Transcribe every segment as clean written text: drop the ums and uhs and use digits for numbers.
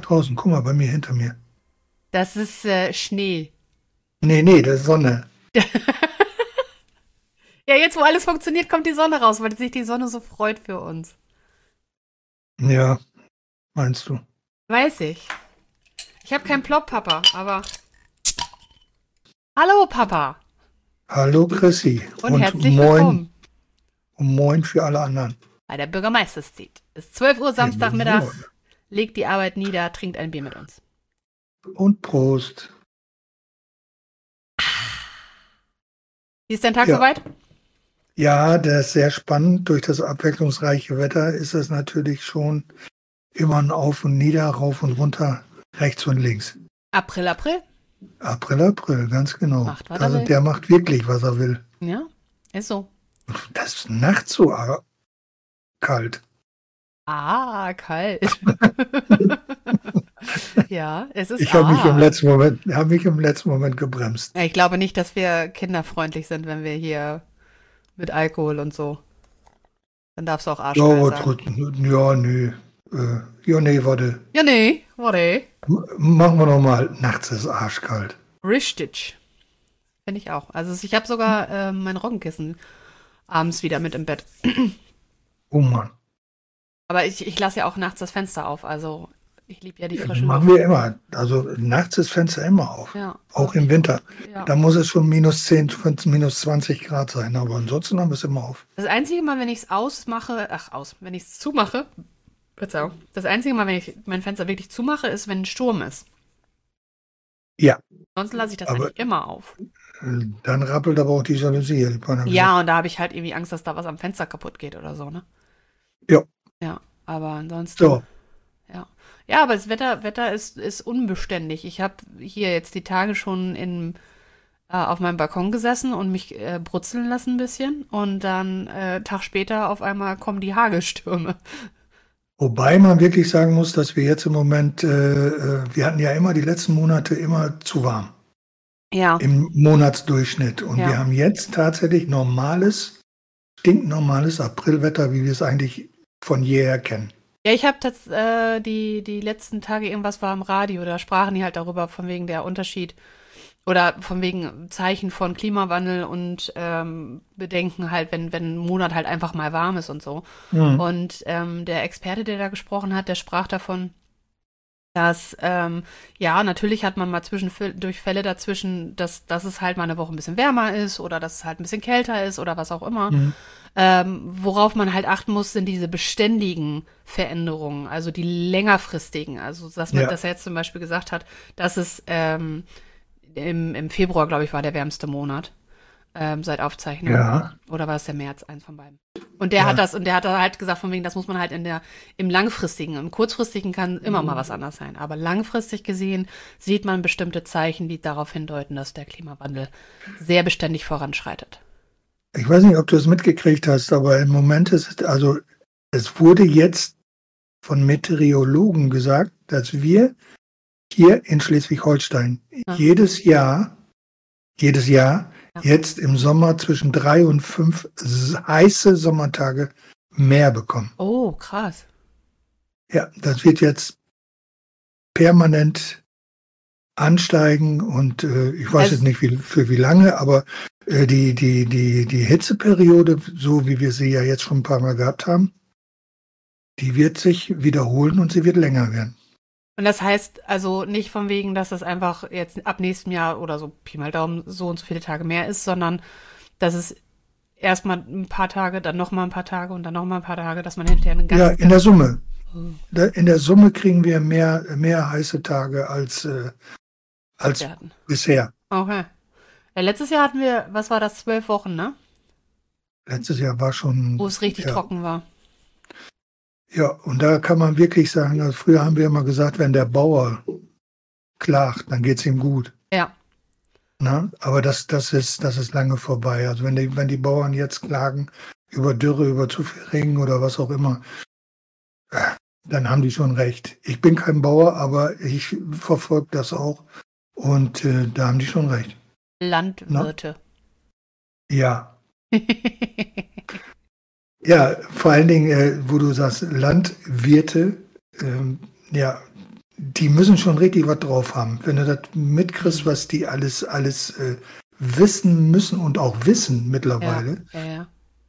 draußen. Guck mal, bei mir hinter mir. Das ist Schnee. Nee, das ist Sonne. Ja, jetzt wo alles funktioniert, kommt die Sonne raus, weil sich die Sonne so freut für uns. Ja, meinst du? Weiß ich. Ich habe keinen Plop, Papa, aber... Hallo, Papa. Hallo Chrissy Und und herzlich willkommen moin für alle anderen. bei der Bürgermeisterszeit. Es ist 12 Uhr Samstagmittag. Jawohl. Legt die Arbeit nieder, trinkt ein Bier mit uns. Und Prost. Wie ist dein Tag Ja. soweit? Ja, das ist sehr spannend. Durch das abwechslungsreiche Wetter ist es natürlich schon immer ein Auf und Nieder, rauf und runter, rechts und links. April, April? April, ganz genau. Macht, was er Also will. der macht wirklich, was er will. Ja, ist so. Das ist nachts so kalt. Ah, kalt. Ja, es ist Ich habe mich im letzten Moment gebremst. Ich glaube nicht, dass wir kinderfreundlich sind, wenn wir hier mit Alkohol und so. Dann darfst du auch arschkalt sagen. Ja, nee. Nee, warte. Ja, nee, warte. Machen wir nochmal. Nachts ist arschkalt. Richtig. Finde ich auch. Also ich habe sogar mein Roggenkissen abends wieder mit im Bett. Oh Mann. Aber ich lasse ja auch nachts das Fenster auf. Also ich liebe ja die Ja, frische machen Luft. wir immer. Also nachts ist Fenster immer auf. Ja. Auch im Winter. Ja. Da muss es schon minus 10, minus 20 Grad sein. Aber ansonsten haben wir es immer auf. Das einzige Mal, wenn ich es wenn ich es zumache, Verzeihung. Das einzige Mal, wenn ich mein Fenster wirklich zumache, ist, wenn ein Sturm ist. Ja, Ansonsten lasse ich das aber eigentlich immer auf. dann rappelt aber auch die Jalousie. hätte ich beinahe gesagt. Ja, und da habe ich halt irgendwie Angst, dass da was am Fenster kaputt geht oder so, ne? Ja. Ja, aber ansonsten. So. Ja. Ja, aber das Wetter ist unbeständig. Ich habe hier jetzt die Tage schon auf meinem Balkon gesessen und mich brutzeln lassen ein bisschen. Und dann Tag später auf einmal kommen die Hagelstürme. Wobei man wirklich sagen muss, dass wir jetzt im Moment, wir hatten ja immer die letzten Monate immer zu warm Ja, im Monatsdurchschnitt. Und Ja. wir haben jetzt tatsächlich stinknormales Aprilwetter, wie wir es eigentlich von jeher kennen. ja, ich habe die letzten Tage irgendwas war im Radio, da sprachen die halt darüber, von wegen der Unterschied oder von wegen Zeichen von Klimawandel und Bedenken halt, wenn ein Monat halt einfach mal warm ist und so. Mhm. Und der Experte, der da gesprochen hat, der sprach davon, dass, ja, natürlich hat man mal Durchfälle dazwischen, dass es halt mal eine Woche ein bisschen wärmer ist oder dass es halt ein bisschen kälter ist oder was auch immer. Mhm. Worauf man halt achten muss, sind diese beständigen Veränderungen, also die längerfristigen. Also, dass er jetzt zum Beispiel gesagt hat, dass es im Februar, glaube ich, war der wärmste Monat seit Aufzeichnung. Ja. Oder war es der März, eins von beiden. Und der hat halt gesagt, von wegen, das muss man halt im langfristigen, im kurzfristigen kann immer mal was anders sein. Aber langfristig gesehen sieht man bestimmte Zeichen, die darauf hindeuten, dass der Klimawandel sehr beständig voranschreitet. Ich weiß nicht, ob du es mitgekriegt hast, aber im Moment es wurde jetzt von Meteorologen gesagt, dass wir hier in Schleswig-Holstein jedes Jahr jetzt im Sommer zwischen 3 und 5 heiße Sommertage mehr bekommen. Oh, krass. Ja, das wird jetzt permanent ansteigen und ich weiß jetzt nicht für wie lange, aber die Hitzeperiode, so wie wir sie ja jetzt schon ein paar Mal gehabt haben, die wird sich wiederholen und sie wird länger werden. Und das heißt also nicht von wegen, dass das einfach jetzt ab nächstem Jahr oder so Pi mal Daumen so und so viele Tage mehr ist, sondern dass es erstmal ein paar Tage, dann nochmal ein paar Tage und dann nochmal ein paar Tage, dass man hinterher einen Ja, in der Summe. In der Summe kriegen wir mehr heiße Tage als bisher. Okay. Ja, letztes Jahr hatten wir, was war das, 12 Wochen, ne? Letztes Jahr war schon... Wo es richtig trocken war. Ja, und da kann man wirklich sagen, also früher haben wir immer gesagt, wenn der Bauer klagt, dann geht es ihm gut. Ja. Na, aber das ist lange vorbei. Also wenn die Bauern jetzt klagen über Dürre, über zu viel Regen oder was auch immer, dann haben die schon recht. Ich bin kein Bauer, aber ich verfolge das auch und da haben die schon recht. Landwirte. Na? Ja. Ja, vor allen Dingen, wo du sagst, Landwirte, ja, die müssen schon richtig was drauf haben. Wenn du das mitkriegst, was die alles wissen müssen und auch wissen mittlerweile. Ja.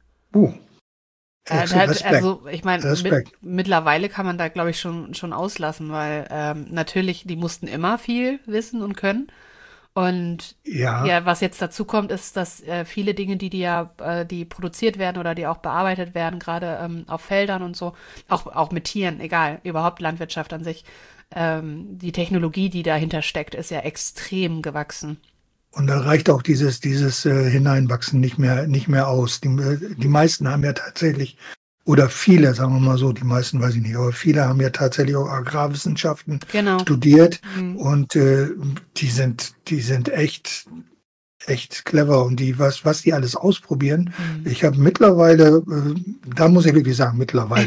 Respekt. Also ich meine, mittlerweile kann man da, glaube ich, schon auslassen, weil natürlich, die mussten immer viel wissen und können. Und ja, was jetzt dazu kommt, ist, dass viele Dinge, die produziert werden oder die auch bearbeitet werden, gerade auf Feldern und so, auch mit Tieren, egal, überhaupt Landwirtschaft an sich, die Technologie, die dahinter steckt, ist ja extrem gewachsen. Und da reicht auch dieses Hineinwachsen nicht mehr aus. Die meisten haben ja tatsächlich, oder viele, sagen wir mal so, die meisten weiß ich nicht, aber viele haben ja tatsächlich auch Agrarwissenschaften studiert und die sind echt clever und was die alles ausprobieren. Ich habe mittlerweile, da muss ich wirklich sagen,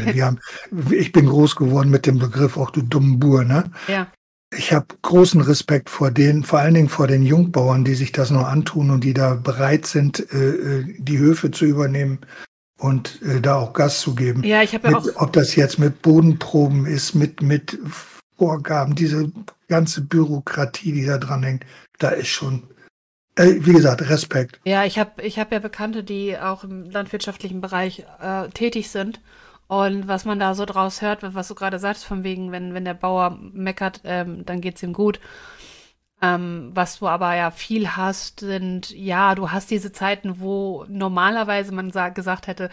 ich bin groß geworden mit dem Begriff, auch du dummen Bur, ne? Ja. Ich habe großen Respekt vor allen Dingen vor den Jungbauern, die sich das noch antun und die da bereit sind, die Höfe zu übernehmen und da auch Gas zu geben. Ja, ich habe ja auch. Ob das jetzt mit Bodenproben ist, mit Vorgaben, diese ganze Bürokratie, die da dran hängt, da ist schon, wie gesagt, Respekt. Ja, ich hab ja Bekannte, die auch im landwirtschaftlichen Bereich tätig sind. Und was man da so draus hört, was du gerade sagst, von wegen, wenn der Bauer meckert, dann geht's ihm gut. Was du aber ja viel hast, du hast diese Zeiten, wo normalerweise man gesagt hätte,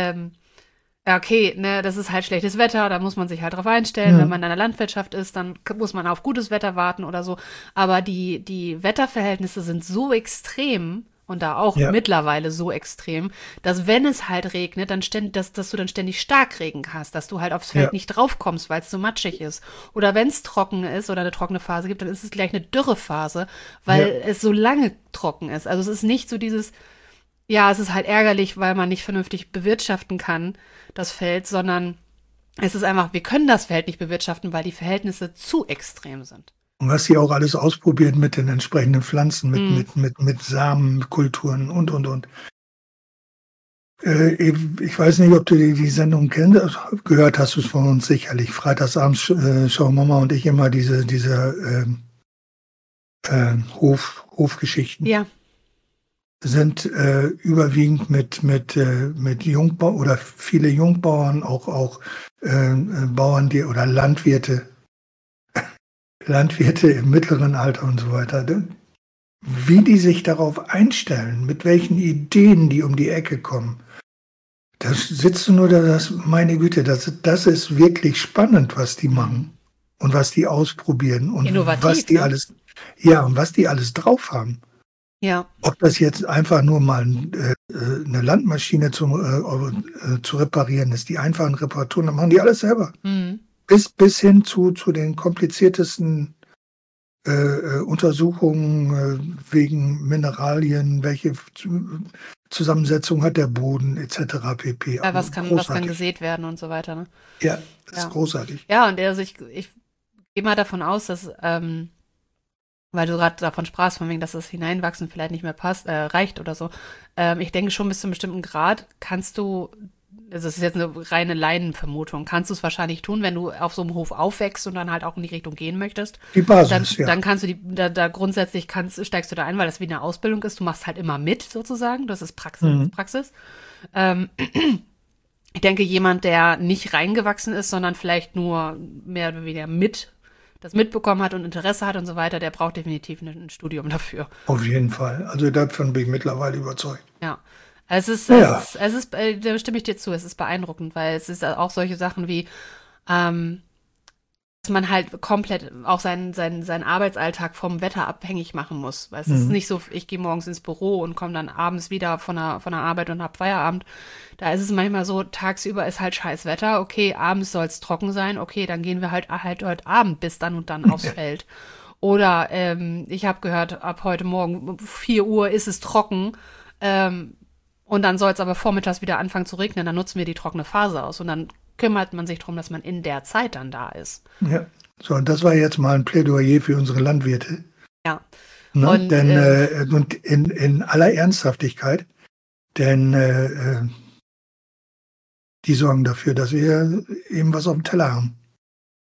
ja, okay, ne, das ist halt schlechtes Wetter, da muss man sich halt drauf einstellen. Wenn man in der Landwirtschaft ist, dann muss man auf gutes Wetter warten oder so. Aber die Wetterverhältnisse sind so extrem und da auch mittlerweile so extrem, dass wenn es halt regnet, dass du dann ständig Starkregen hast, dass du halt aufs Feld nicht draufkommst, weil es so matschig ist. Oder wenn es trocken ist oder eine trockene Phase gibt, dann ist es gleich eine Dürrephase, weil es so lange trocken ist. Also es ist nicht so dieses, ja, es ist halt ärgerlich, weil man nicht vernünftig bewirtschaften kann, das Feld, sondern es ist einfach, wir können das Feld nicht bewirtschaften, weil die Verhältnisse zu extrem sind. Und was sie auch alles ausprobieren mit den entsprechenden Pflanzen, mit Samenkulturen und. Ich weiß nicht, ob du die Sendung kennst, gehört hast du es von uns sicherlich. Freitagsabends schauen Mama und ich immer diese Hofgeschichten. Ja. Sind überwiegend mit Jungbauern oder viele Jungbauern, auch Bauern, oder Landwirte im mittleren Alter und so weiter. Wie die sich darauf einstellen, mit welchen Ideen die um die Ecke kommen. Da sitzt du nur da, meine Güte, das ist wirklich spannend, was die machen und was die ausprobieren und innovativ, was die alles drauf haben. Ja. Ob das jetzt einfach nur mal eine Landmaschine zu reparieren ist, die einfachen Reparaturen, dann machen die alles selber. Bis hin zu den kompliziertesten Untersuchungen wegen Mineralien, welche Zusammensetzung hat der Boden etc. pp. Ja, was kann gesät werden und so weiter. Ne? Ja, das ist großartig. Ja, und also ich gehe mal davon aus, dass weil du gerade davon sprachst, von wegen, dass das Hineinwachsen vielleicht nicht mehr reicht oder so. Ich denke schon, bis zu einem bestimmten Grad kannst du, also das ist jetzt eine reine Laienvermutung, kannst du es wahrscheinlich tun, wenn du auf so einem Hof aufwächst und dann halt auch in die Richtung gehen möchtest. Die Basis, dann kannst du da grundsätzlich steigst du da ein, weil das wie eine Ausbildung ist. Du machst halt immer mit, sozusagen. Das ist Praxis. Ich denke, jemand, der nicht reingewachsen ist, sondern vielleicht nur mehr oder weniger das mitbekommen hat und Interesse hat und so weiter, der braucht definitiv ein Studium dafür. Auf jeden Fall. Also davon bin ich mittlerweile überzeugt. Ja. Da stimme ich dir zu, es ist beeindruckend, weil es ist auch solche Sachen wie, dass man halt komplett auch seinen Arbeitsalltag vom Wetter abhängig machen muss. Weil es ist nicht so, ich gehe morgens ins Büro und komme dann abends wieder von der Arbeit und habe Feierabend. Da ist es manchmal so, tagsüber ist halt scheiß Wetter, okay, abends soll es trocken sein, okay, dann gehen wir halt heute Abend bis dann und dann aufs Feld. Oder ich habe gehört, ab heute Morgen um 4 Uhr ist es trocken, und dann soll es aber vormittags wieder anfangen zu regnen, dann nutzen wir die trockene Phase aus und dann kümmert man sich darum, dass man in der Zeit dann da ist. Ja, so, und das war jetzt mal ein Plädoyer für unsere Landwirte. Ja. Ne? Und in aller Ernsthaftigkeit, denn die sorgen dafür, dass wir eben was auf dem Teller haben.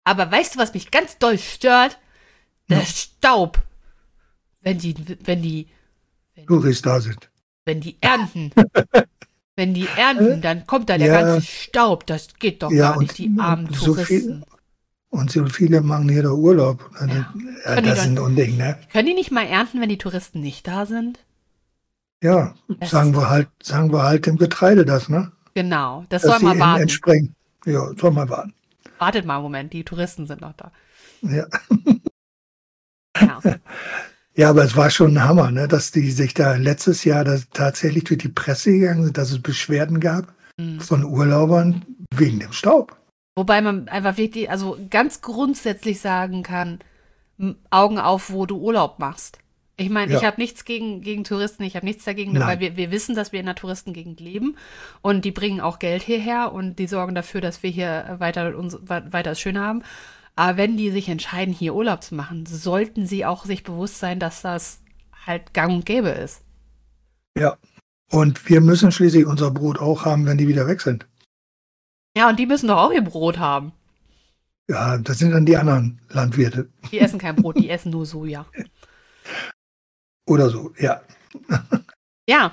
Aber weißt du, was mich ganz doll stört? Der Staub. Wenn die Touris da sind. Wenn die ernten. Wenn die ernten, dann kommt da der ganze Staub. Das geht doch gar nicht, die armen Touristen. Und so viele machen hier da Urlaub. Das ist ein Unding, ne? Können die nicht mal ernten, wenn die Touristen nicht da sind? Ja, sagen wir halt dem Getreide das, ne? Genau, das soll mal warten. Ja, soll mal warten. Wartet mal einen Moment, die Touristen sind noch da. Ja. Ja. Ja, aber es war schon ein Hammer, ne, dass die sich da letztes Jahr tatsächlich durch die Presse gegangen sind, dass es Beschwerden gab von Urlaubern wegen dem Staub. Wobei man einfach wirklich, also ganz grundsätzlich sagen kann, Augen auf, wo du Urlaub machst. Ich meine, ich habe nichts gegen Touristen, ich habe nichts dagegen, weil wir wissen, dass wir in einer Touristengegend leben und die bringen auch Geld hierher und die sorgen dafür, dass wir hier weiter es schön haben. Aber wenn die sich entscheiden, hier Urlaub zu machen, sollten sie auch sich bewusst sein, dass das halt gang und gäbe ist. Ja, und wir müssen schließlich unser Brot auch haben, wenn die wieder weg sind. Ja, und die müssen doch auch ihr Brot haben. Ja, das sind dann die anderen Landwirte. Die essen kein Brot, die essen nur Soja. Oder so, ja. Ja.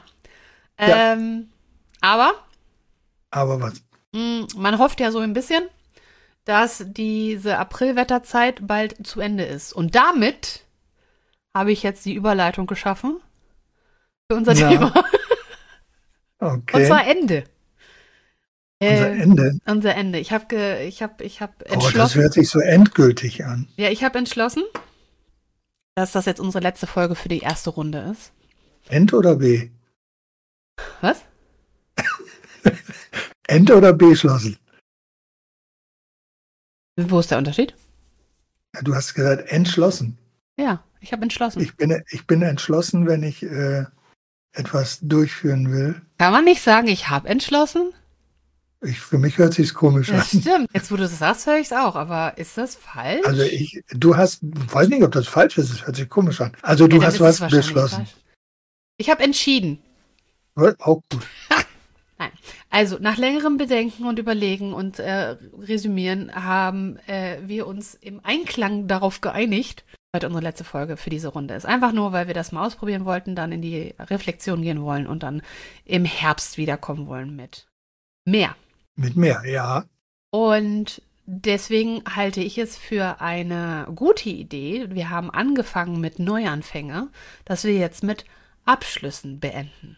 Aber was? Man hofft ja so ein bisschen, dass diese Aprilwetterzeit bald zu Ende ist. Und damit habe ich jetzt die Überleitung geschaffen für unser Thema. Okay. Und zwar Ende. Unser Ende? Unser Ende. Ich hab entschlossen. Oh, das hört sich so endgültig an. Ja, ich habe entschlossen, dass das jetzt unsere letzte Folge für die erste Runde ist. End oder B? Was? End oder B schlossen? Wo ist der Unterschied? Ja, du hast gesagt entschlossen. Ja, ich habe entschlossen. Ich bin entschlossen, wenn ich etwas durchführen will. Kann man nicht sagen, ich habe entschlossen? Für mich hört sich's komisch an. Das stimmt. Jetzt, wo du das sagst, höre ich es auch. Aber ist das falsch? Also weiß nicht, ob das falsch ist. Es hört sich komisch an. Also du hast was beschlossen. Ich habe entschieden. Auch gut. Nein. Also nach längerem Bedenken und Überlegen und Resümieren haben wir uns im Einklang darauf geeinigt, heute unsere letzte Folge für diese Runde ist. Einfach nur, weil wir das mal ausprobieren wollten, dann in die Reflexion gehen wollen und dann im Herbst wiederkommen wollen mit mehr. Mit mehr, ja. Und deswegen halte ich es für eine gute Idee. Wir haben angefangen mit Neuanfänge, dass wir jetzt mit Abschlüssen beenden.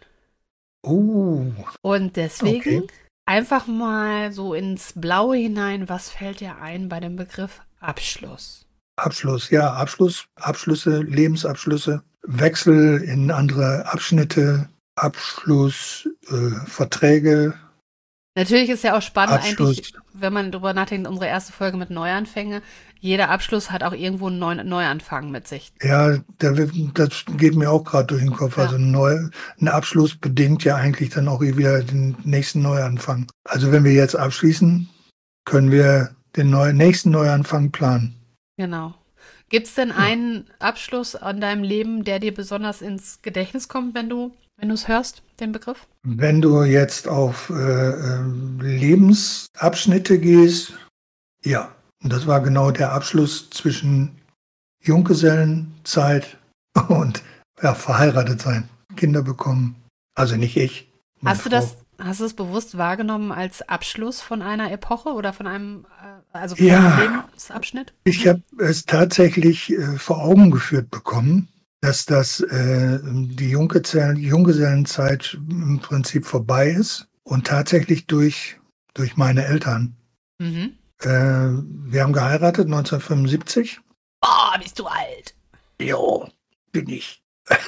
Und deswegen einfach mal so ins Blaue hinein, was fällt dir ein bei dem Begriff Abschluss? Abschluss, ja, Abschlüsse, Lebensabschlüsse, Wechsel in andere Abschnitte, Abschluss, Verträge. Natürlich ist ja auch spannend eigentlich, wenn man drüber nachdenkt, unsere erste Folge mit Neuanfänge. Jeder Abschluss hat auch irgendwo einen neuen Neuanfang mit sich. Ja, das geht mir auch gerade durch den Kopf. Ja. Also ein Abschluss bedingt ja eigentlich dann auch wieder den nächsten Neuanfang. Also wenn wir jetzt abschließen, können wir den nächsten Neuanfang planen. Genau. Gibt es denn einen Abschluss an deinem Leben, der dir besonders ins Gedächtnis kommt, wenn du es hörst, den Begriff? Wenn du jetzt auf Lebensabschnitte gehst, ja. Und das war genau der Abschluss zwischen Junggesellenzeit und verheiratet sein, Kinder bekommen. Also nicht ich. Hast du es bewusst wahrgenommen als Abschluss von einer Epoche oder von einem, einem Lebensabschnitt? Ich habe es tatsächlich vor Augen geführt bekommen, dass die Junggesellenzeit im Prinzip vorbei ist und tatsächlich durch meine Eltern. Mhm. Wir haben geheiratet 1975. Boah, bist du alt. Jo, bin ich.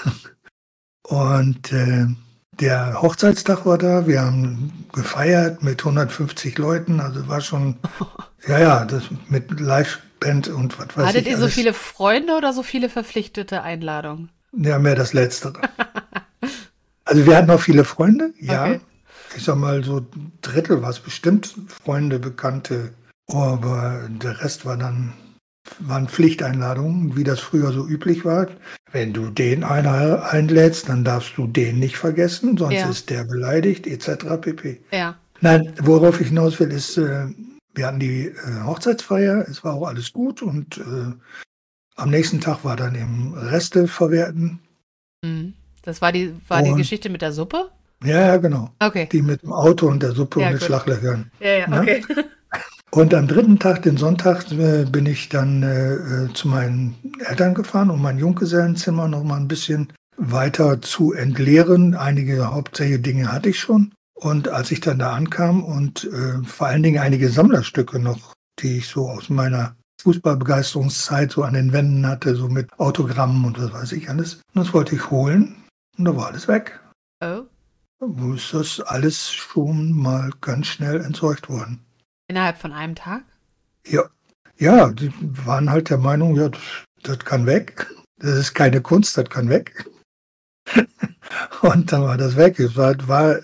Und der Hochzeitstag war da. Wir haben gefeiert mit 150 Leuten. Also war schon, das mit Liveband und was weiß ich. Hattet ihr so viele Freunde oder so viele verpflichtete Einladungen? Ja, mehr das Letztere. Also wir hatten auch viele Freunde, ja. Okay. Ich sag mal, so ein Drittel war es bestimmt. Freunde, Bekannte. Aber der Rest waren Pflichteinladungen, wie das früher so üblich war. Wenn du den einer einlädst, dann darfst du den nicht vergessen, sonst ist der beleidigt, etc. pp. Ja. Nein, worauf ich hinaus will, ist, wir hatten die Hochzeitsfeier, es war auch alles gut und am nächsten Tag war dann eben Reste verwerten. Das war die Geschichte mit der Suppe? Ja, genau. Okay. Die mit dem Auto und der Suppe und den gut. Schlaglöchern. Ja, okay. Und am dritten Tag, den Sonntag, bin ich dann zu meinen Eltern gefahren, um mein Junggesellenzimmer noch mal ein bisschen weiter zu entleeren. Einige hauptsächliche Dinge hatte ich schon. Und als ich dann da ankam und vor allen Dingen einige Sammlerstücke noch, die ich so aus meiner Fußballbegeisterungszeit so an den Wänden hatte, so mit Autogrammen und was weiß ich alles. Und das wollte ich holen und da war alles weg. Oh. Wo ist das alles schon mal ganz schnell entsorgt worden? Innerhalb von einem Tag? Ja, die waren halt der Meinung, ja, das kann weg. Das ist keine Kunst, das kann weg. Und dann war das weg. Es war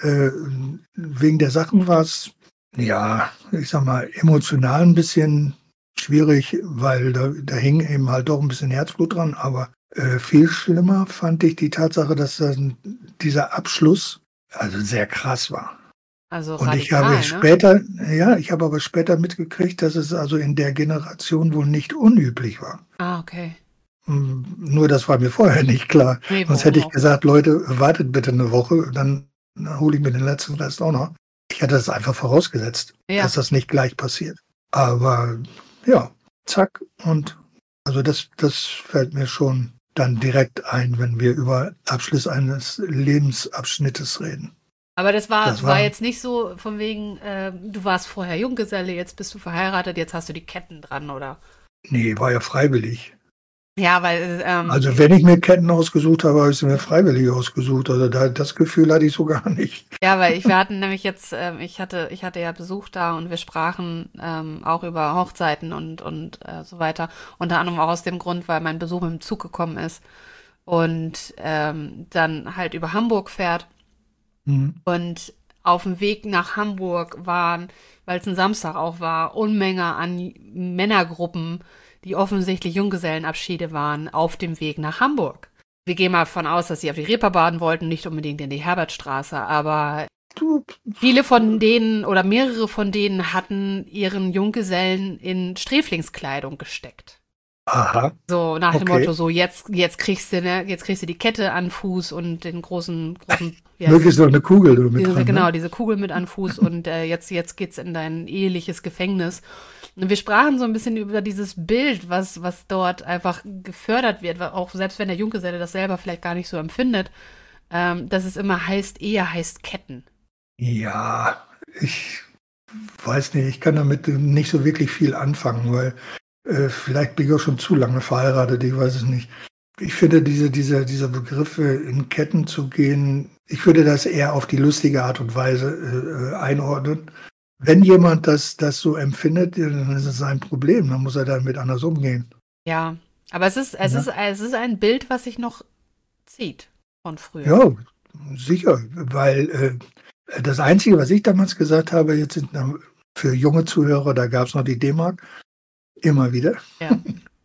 wegen der Sachen war es, ja, ich sag mal, emotional ein bisschen schwierig, weil da hing eben halt doch ein bisschen Herzblut dran. Aber viel schlimmer fand ich die Tatsache, dass dann dieser Abschluss also sehr krass war. Also und radikal, ich habe aber später mitgekriegt, dass es also in der Generation wohl nicht unüblich war. Ah, okay. Nur das war mir vorher nicht klar. Nee, Sonst hätte ich gesagt, Leute, wartet bitte eine Woche, dann hole ich mir den letzten Rest auch noch. Ich hatte das einfach vorausgesetzt, dass das nicht gleich passiert. Aber ja, zack. Und also das fällt mir schon dann direkt ein, wenn wir über Abschluss eines Lebensabschnittes reden. Aber das war jetzt nicht so von wegen, du warst vorher Junggeselle, jetzt bist du verheiratet, jetzt hast du die Ketten dran, oder? Nee, war ja freiwillig. Ja, weil... also wenn ich mir Ketten ausgesucht habe, habe ich sie mir freiwillig ausgesucht. Also das Gefühl hatte ich so gar nicht. Ja, weil wir hatten nämlich jetzt, ich hatte ja Besuch da und wir sprachen auch über Hochzeiten und so weiter. Unter anderem auch aus dem Grund, weil mein Besuch mit dem Zug gekommen ist und dann halt über Hamburg fährt. Und auf dem Weg nach Hamburg waren, weil es ein Samstag auch war, Unmenge an Männergruppen, die offensichtlich Junggesellenabschiede waren, auf dem Weg nach Hamburg. Wir gehen mal davon aus, dass sie auf die Reeperbahn wollten, nicht unbedingt in die Herbertstraße, aber viele von denen oder mehrere von denen hatten ihren Junggesellen in Sträflingskleidung gesteckt. Aha. So nach dem Motto, so jetzt kriegst du die Kette an Fuß und den großen möglichst noch eine Kugel mit dran. Genau, diese Kugel mit an Fuß und jetzt geht's in dein eheliches Gefängnis. Und wir sprachen so ein bisschen über dieses Bild, was dort einfach gefördert wird, auch selbst wenn der Junggeselle das selber vielleicht gar nicht so empfindet, dass es immer heißt, Ehe heißt Ketten. Ja, ich weiß nicht, ich kann damit nicht so wirklich viel anfangen, weil vielleicht bin ich auch schon zu lange verheiratet, ich weiß es nicht. Ich finde, diese Begriffe in Ketten zu gehen, ich würde das eher auf die lustige Art und Weise einordnen. Wenn jemand das so empfindet, dann ist es sein Problem, dann muss er damit anders umgehen. Ja, aber es ist ein Bild, was sich noch zieht von früher. Ja, sicher, weil das Einzige, was ich damals gesagt habe, jetzt sind für junge Zuhörer, da gab es noch die D-Mark, immer wieder. Ja.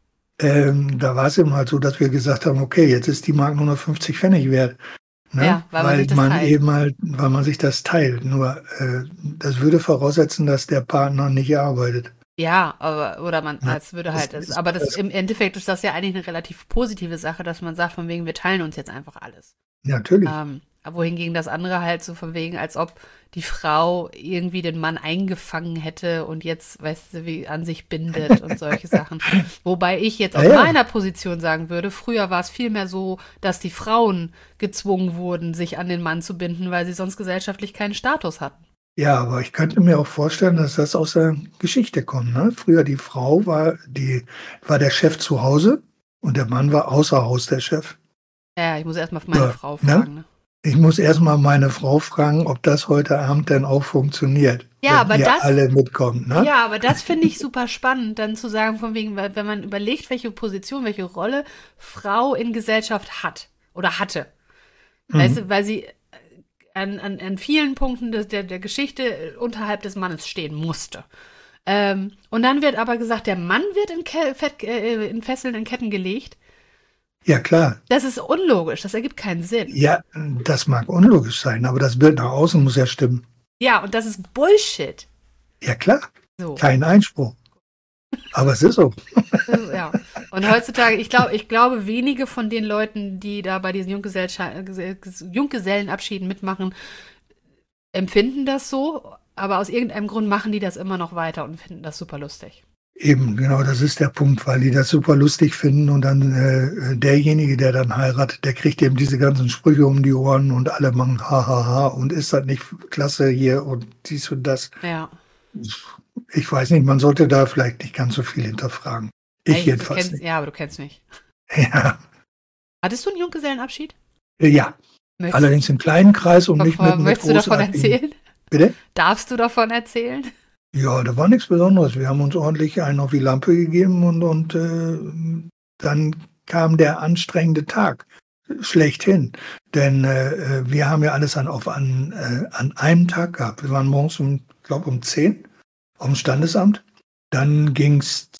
Da war es eben halt so, dass wir gesagt haben, okay, jetzt ist die Mark nur noch 50 Pfennig wert. Ne? Ja, weil man sich das teilt. Nur das würde voraussetzen, dass der Partner nicht arbeitet. Ja, im Endeffekt ist das ja eigentlich eine relativ positive Sache, dass man sagt, von wegen, wir teilen uns jetzt einfach alles. Ja, natürlich. Wohingegen das andere halt so von wegen, als ob die Frau irgendwie den Mann eingefangen hätte und jetzt, weißt du, wie an sich bindet und solche Sachen. Wobei ich jetzt aus meiner Position sagen würde, früher war es vielmehr so, dass die Frauen gezwungen wurden, sich an den Mann zu binden, weil sie sonst gesellschaftlich keinen Status hatten. Ja, aber ich könnte mir auch vorstellen, dass das aus der Geschichte kommt. Ne? Früher die Frau war der Chef zu Hause und der Mann war außer Haus der Chef. Ja, ich muss erstmal meine Frau fragen. Ne? Ich muss erstmal meine Frau fragen, ob das heute Abend denn auch funktioniert. Ja, wenn ihr alle mitkommt. Ne? Ja, aber das finde ich super spannend, dann zu sagen, von wegen, wenn man überlegt, welche Position, welche Rolle Frau in Gesellschaft hat oder hatte. Weißt du, weil sie an vielen Punkten der Geschichte unterhalb des Mannes stehen musste. Und dann wird aber gesagt, der Mann wird in Fesseln, in Ketten gelegt. Ja, klar. Das ist unlogisch, das ergibt keinen Sinn. Ja, das mag unlogisch sein, aber das Bild nach außen muss ja stimmen. Ja, und das ist Bullshit. Ja, klar. So. Kein Einspruch. Aber es ist so. Ja. Und heutzutage, ich glaube, wenige von den Leuten, die da bei diesen Junggesellenabschieden mitmachen, empfinden das so, aber aus irgendeinem Grund machen die das immer noch weiter und finden das super lustig. Eben, genau, das ist der Punkt, weil die das super lustig finden und dann derjenige, der dann heiratet, der kriegt eben diese ganzen Sprüche um die Ohren und alle machen ha und ist das nicht klasse hier und dies und das. Ja. Ich weiß nicht, man sollte da vielleicht nicht ganz so viel hinterfragen. Ich jedenfalls nicht. Ja, aber du kennst mich. Ja. Hattest du einen Junggesellenabschied? Ja, allerdings im kleinen Kreis und nicht mit Möchtest du davon erzählen? Bitte? Darfst du davon erzählen? Ja, da war nichts Besonderes. Wir haben uns ordentlich einen auf die Lampe gegeben und dann kam der anstrengende Tag schlechthin. Denn wir haben ja alles an einem Tag gehabt. Wir waren morgens um 10 auf dem Standesamt. Dann ging es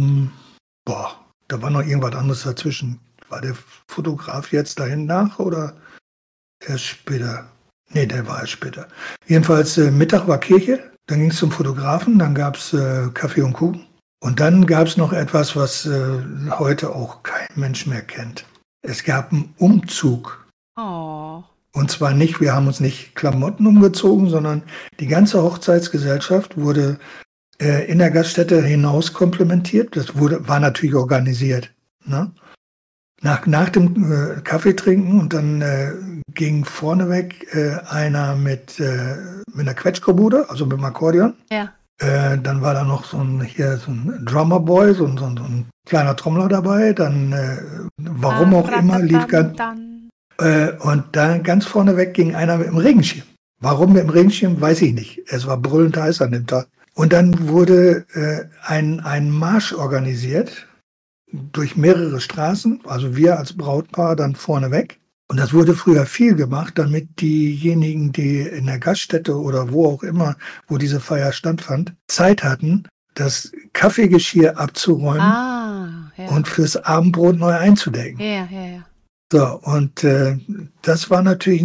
da war noch irgendwas anderes dazwischen. War der Fotograf jetzt dahin nach oder erst später? Nee, der war erst später. Jedenfalls Mittag war Kirche. Dann ging es zum Fotografen, dann gab es Kaffee und Kuchen. Und dann gab es noch etwas, was heute auch kein Mensch mehr kennt. Es gab einen Umzug. Oh. Und zwar nicht, wir haben uns nicht Klamotten umgezogen, sondern die ganze Hochzeitsgesellschaft wurde in der Gaststätte hinaus komplementiert. Das war natürlich organisiert. Ne? Nach dem Kaffee trinken und dann ging vorneweg einer mit einer Quetschkobude, also mit dem Akkordeon. Ja. Dann war da noch so ein Drummerboy, so ein kleiner Trommler dabei. Dann, warum auch immer, lief ganz... und dann ganz vorneweg ging einer mit dem Regenschirm. Warum mit dem Regenschirm, weiß ich nicht. Es war brüllend heiß an dem Tag. Und dann wurde ein Marsch organisiert durch mehrere Straßen, also wir als Brautpaar dann vorneweg. Und das wurde früher viel gemacht, damit diejenigen, die in der Gaststätte oder wo auch immer, wo diese Feier stattfand, Zeit hatten, das Kaffeegeschirr abzuräumen und fürs Abendbrot neu einzudecken. Ja. So, und das war natürlich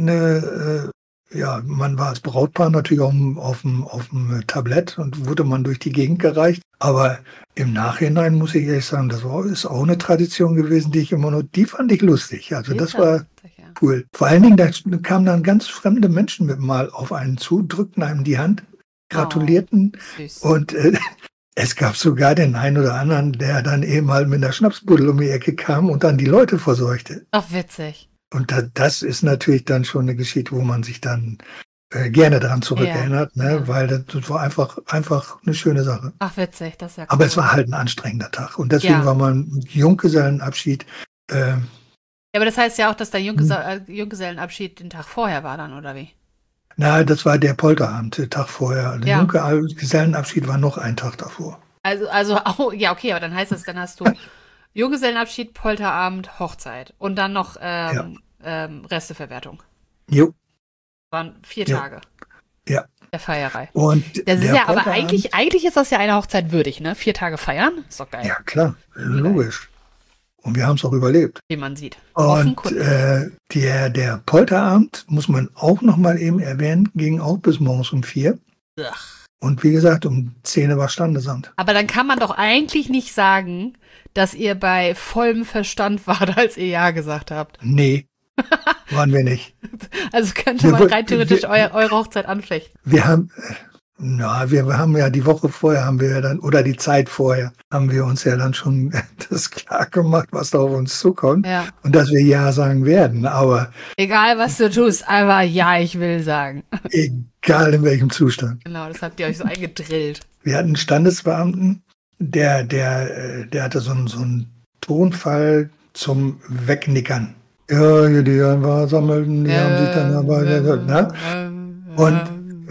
man war als Brautpaar natürlich auf dem Tablett und wurde man durch die Gegend gereicht. Aber im Nachhinein muss ich ehrlich sagen, ist auch eine Tradition gewesen, die fand ich lustig. Also das war cool. Vor allen Dingen, da kamen dann ganz fremde Menschen mit mal auf einen zu, drückten einem die Hand, gratulierten und es gab sogar den einen oder anderen, der dann eben halt mit einer Schnapsbuddel um die Ecke kam und dann die Leute verseuchte. Ach, witzig. Und das ist natürlich dann schon eine Geschichte, wo man sich dann gerne daran zurückerinnert, weil das war einfach eine schöne Sache. Ach, witzig, das ist ja cool. Aber es war halt ein anstrengender Tag und deswegen war mein Junggesellenabschied. Ja, aber das heißt ja auch, dass der Junggesellenabschied den Tag vorher war dann, oder wie? Na, das war der Polterabend, der Tag vorher. Der Junggesellenabschied war noch einen Tag davor. Also auch, ja, okay, aber dann heißt das, dann hast du Junggesellenabschied, Polterabend, Hochzeit und dann noch Resteverwertung. Jo. Waren 4 Tage. Ja. Der Feierei. Und das ist ja, aber eigentlich ist das ja einer Hochzeit würdig, ne? 4 Tage feiern, ist doch geil. Ja, klar, logisch. Und wir haben es auch überlebt. Wie man sieht. Und der Polterabend, muss man auch noch mal eben erwähnen, ging auch bis morgens um 4. Ach. Und wie gesagt, um 10 war Standesamt. Aber dann kann man doch eigentlich nicht sagen, dass ihr bei vollem Verstand wart, als ihr Ja gesagt habt. Nee, waren wir nicht. Also könnte man rein theoretisch eure Hochzeit anfechten. Wir haben ja die Woche vorher oder die Zeit vorher, haben wir uns ja dann schon das klar gemacht, was da auf uns zukommt. Ja. Und dass wir Ja sagen werden, aber... Egal, was du tust, aber ja, ich will sagen. Egal in welchem Zustand. Genau, das habt ihr euch so eingedrillt. Wir hatten einen Standesbeamten, der hatte so einen Tonfall zum Wegnickern. Ja, die sammelten, die haben sich dann aber... Und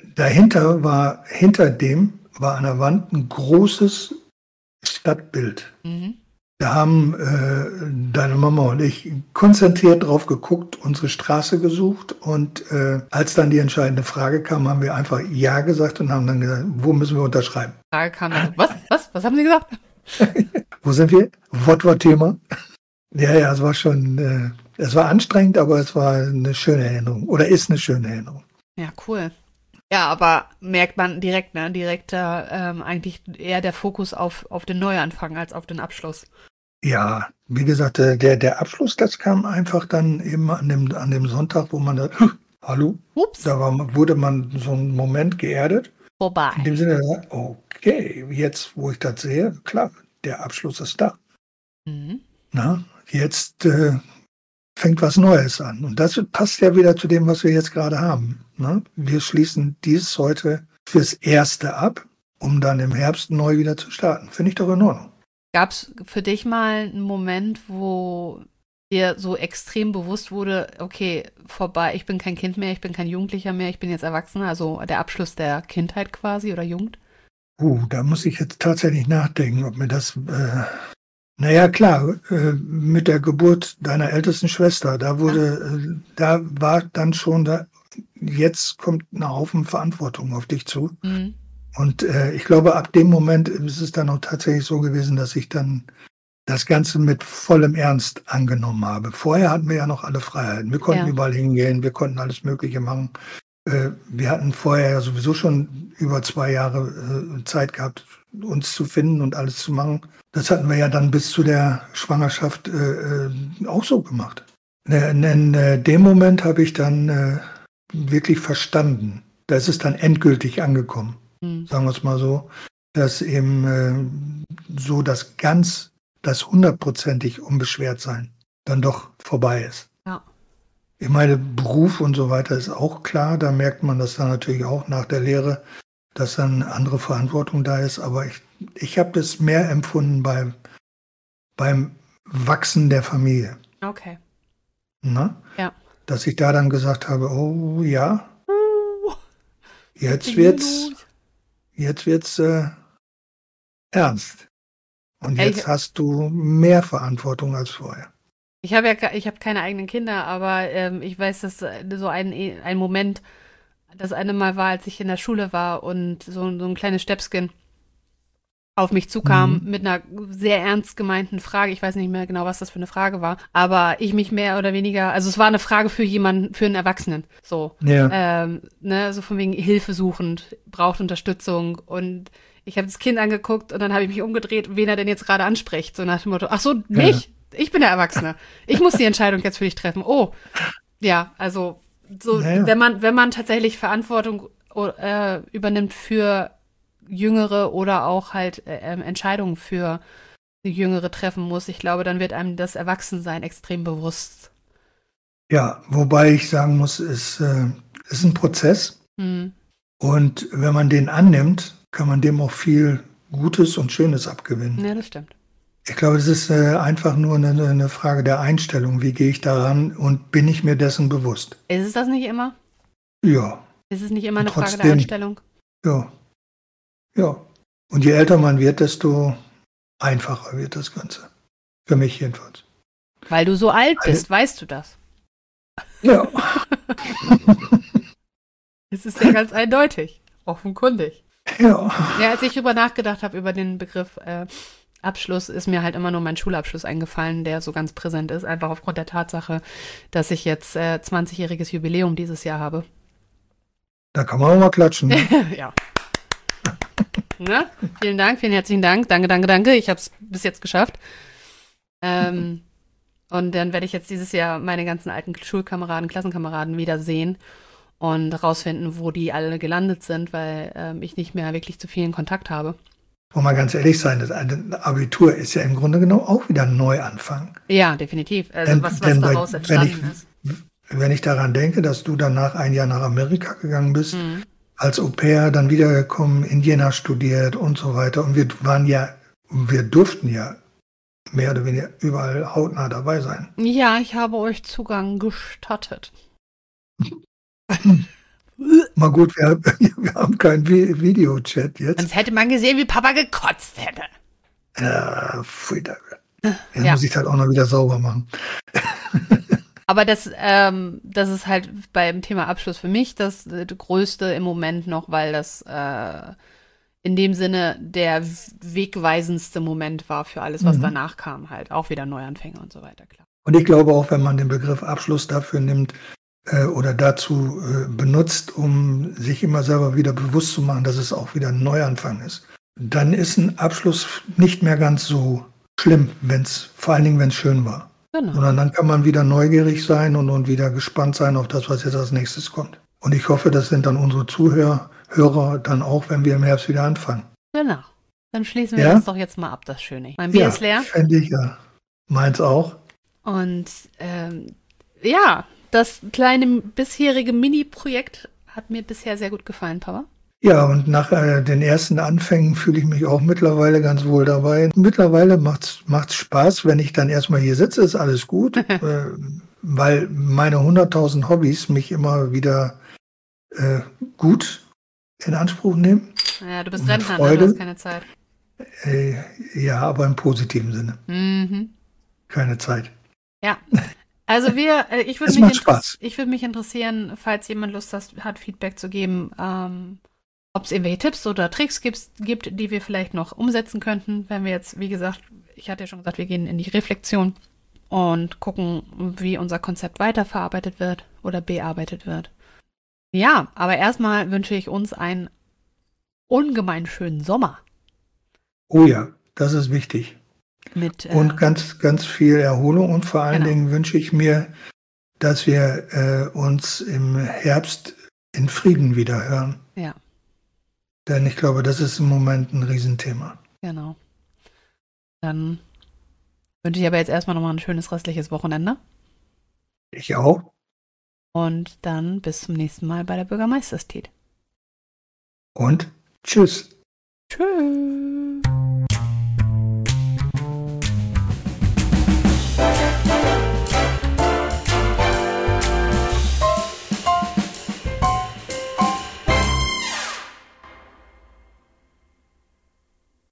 hinter dem war an der Wand ein großes Stadtbild. Mhm. Da haben deine Mama und ich konzentriert drauf geguckt, unsere Straße gesucht und als dann die entscheidende Frage kam, haben wir einfach Ja gesagt und haben dann gesagt, wo müssen wir unterschreiben? Frage kam dann, was haben Sie gesagt? Wo sind wir? Was war Thema? Ja, es war schon, es war anstrengend, aber es war eine schöne Erinnerung oder ist eine schöne Erinnerung. Ja, cool. Ja, aber merkt man direkt, ne? Eigentlich eher der Fokus auf den Neuanfang als auf den Abschluss. Ja, wie gesagt, der Abschluss, das kam einfach dann eben an dem Sonntag, wo man da, hallo, Ups, wurde man so einen Moment geerdet. vorbei. In dem Sinne, okay, jetzt, wo ich das sehe, klar, der Abschluss ist da. Mhm. Na, jetzt fängt was Neues an. Und das passt ja wieder zu dem, was wir jetzt gerade haben. Ne? Wir schließen dies heute fürs Erste ab, um dann im Herbst neu wieder zu starten. Finde ich doch in Ordnung. Gab es für dich mal einen Moment, wo dir so extrem bewusst wurde, okay, vorbei, ich bin kein Kind mehr, ich bin kein Jugendlicher mehr, ich bin jetzt Erwachsener, also der Abschluss der Kindheit quasi oder Jugend? Da muss ich jetzt tatsächlich nachdenken, ob mir das... naja, klar, mit der Geburt deiner ältesten Schwester, da war dann schon, jetzt kommt ein Haufen Verantwortung auf dich zu. Mhm. Und ich glaube, ab dem Moment ist es dann auch tatsächlich so gewesen, dass ich dann das Ganze mit vollem Ernst angenommen habe. Vorher hatten wir ja noch alle Freiheiten. Wir konnten überall hingehen, wir konnten alles Mögliche machen. Wir hatten vorher ja sowieso schon über 2 Jahre Zeit gehabt, uns zu finden und alles zu machen. Das hatten wir ja dann bis zu der Schwangerschaft auch so gemacht. In dem Moment habe ich dann wirklich verstanden. Da ist es dann endgültig angekommen. Sagen wir es mal so, dass eben so das 100%ig unbeschwert sein dann doch vorbei ist. Ja. Ich meine, Beruf und so weiter ist auch klar, da merkt man das dann natürlich auch nach der Lehre, dass dann andere Verantwortung da ist, aber ich habe das mehr empfunden beim Wachsen der Familie. Okay. Na? Ja. Dass ich da dann gesagt habe, oh ja, jetzt wird's ernst. Und jetzt hast du mehr Verantwortung als vorher. Ich habe keine eigenen Kinder, aber ich weiß, dass so ein Moment, das eine Mal war, als ich in der Schule war und so ein kleines Stäpschen auf mich zukam mit einer sehr ernst gemeinten Frage. Ich weiß nicht mehr genau, was das für eine Frage war, aber ich mich mehr oder weniger, also es war eine Frage für jemanden, für einen Erwachsenen, so. Ja. So von wegen Hilfe suchend, braucht Unterstützung und ich habe das Kind angeguckt und dann habe ich mich umgedreht, wen er denn jetzt gerade anspricht, so nach dem Motto, ach so, mich? Ja. Ich bin der Erwachsene. Ich muss die Entscheidung jetzt für dich treffen. Oh, ja, also so, wenn man tatsächlich Verantwortung übernimmt für Jüngere oder auch halt Entscheidungen für Jüngere treffen muss, ich glaube, dann wird einem das Erwachsensein extrem bewusst. Ja, wobei ich sagen muss, es ist ein Prozess. Und wenn man den annimmt, kann man dem auch viel Gutes und Schönes abgewinnen. Ja, das stimmt. Ich glaube, es ist einfach nur eine Frage der Einstellung. Wie gehe ich daran und bin ich mir dessen bewusst? Ist es das nicht immer? Ja. Ist es nicht immer eine Frage der Einstellung? Ja. Ja. Und je älter man wird, desto einfacher wird das Ganze. Für mich jedenfalls. Weil du so alt bist, weißt du das? Ja. Es ist ja ganz eindeutig. Offenkundig. Ja. Ja, als ich drüber nachgedacht habe, über den Begriff Abschluss, ist mir halt immer nur mein Schulabschluss eingefallen, der so ganz präsent ist, einfach aufgrund der Tatsache, dass ich jetzt 20-jähriges Jubiläum dieses Jahr habe. Da kann man auch mal klatschen. Ne? Ja. Ne? Vielen Dank, vielen herzlichen Dank. Danke. Ich habe es bis jetzt geschafft. Und dann werde ich jetzt dieses Jahr meine ganzen alten Schulkameraden, Klassenkameraden wiedersehen und rausfinden, wo die alle gelandet sind, weil ich nicht mehr wirklich zu vielen Kontakt habe. Wollen wir mal ganz ehrlich sein, das Abitur ist ja im Grunde genommen auch wieder ein Neuanfang. Ja, definitiv. Also was daraus entstanden ist. Wenn ich daran denke, dass du danach ein Jahr nach Amerika gegangen bist, als Au pair, dann wiedergekommen, in Jena studiert und so weiter. Und wir durften ja mehr oder weniger überall hautnah dabei sein. Ja, ich habe euch Zugang gestattet. Mal gut, wir haben keinen Videochat jetzt. Sonst hätte man gesehen, wie Papa gekotzt hätte. Ja, pfui, Jetzt muss ich das auch noch wieder sauber machen. Aber das ist halt beim Thema Abschluss für mich das Größte im Moment noch, weil das in dem Sinne der wegweisendste Moment war für alles, was danach kam, halt. Auch wieder Neuanfänge und so weiter, klar. Und ich glaube auch, wenn man den Begriff Abschluss dafür nimmt, oder dazu benutzt, um sich immer selber wieder bewusst zu machen, dass es auch wieder ein Neuanfang ist, dann ist ein Abschluss nicht mehr ganz so schlimm, vor allen Dingen, wenn es schön war. Genau. Sondern dann kann man wieder neugierig sein und wieder gespannt sein auf das, was jetzt als nächstes kommt. Und ich hoffe, das sind dann unsere Hörer dann auch, wenn wir im Herbst wieder anfangen. Genau. Dann schließen wir das doch jetzt mal ab, das Schöne. Mein Bier ist leer. Fände ich, ja. Meins auch. Und das kleine bisherige Mini-Projekt hat mir bisher sehr gut gefallen, Papa. Ja, und nach den ersten Anfängen fühle ich mich auch mittlerweile ganz wohl dabei. Mittlerweile macht's Spaß, wenn ich dann erstmal hier sitze, ist alles gut, weil meine 100.000 Hobbys mich immer wieder gut in Anspruch nehmen. Ja, du bist Rentner, ne? Du hast keine Zeit. Ja, aber im positiven Sinne. Mhm. Keine Zeit. Ja. Also ich würde mich interessieren, falls jemand Lust hat, Feedback zu geben, ob es irgendwelche Tipps oder Tricks gibt, die wir vielleicht noch umsetzen könnten, wenn wir jetzt, wie gesagt, ich hatte ja schon gesagt, wir gehen in die Reflexion und gucken, wie unser Konzept weiterverarbeitet wird oder bearbeitet wird. Ja, aber erstmal wünsche ich uns einen ungemein schönen Sommer. Oh ja, das ist wichtig. Und ganz, ganz viel Erholung und vor allen Dingen wünsche ich mir, dass wir uns im Herbst in Frieden wieder hören. Ja. Denn ich glaube, das ist im Moment ein Riesenthema. Genau. Dann wünsche ich aber jetzt erstmal nochmal ein schönes restliches Wochenende. Ich auch. Und dann bis zum nächsten Mal bei der Bürgermeisterstit. Und tschüss. Tschüss.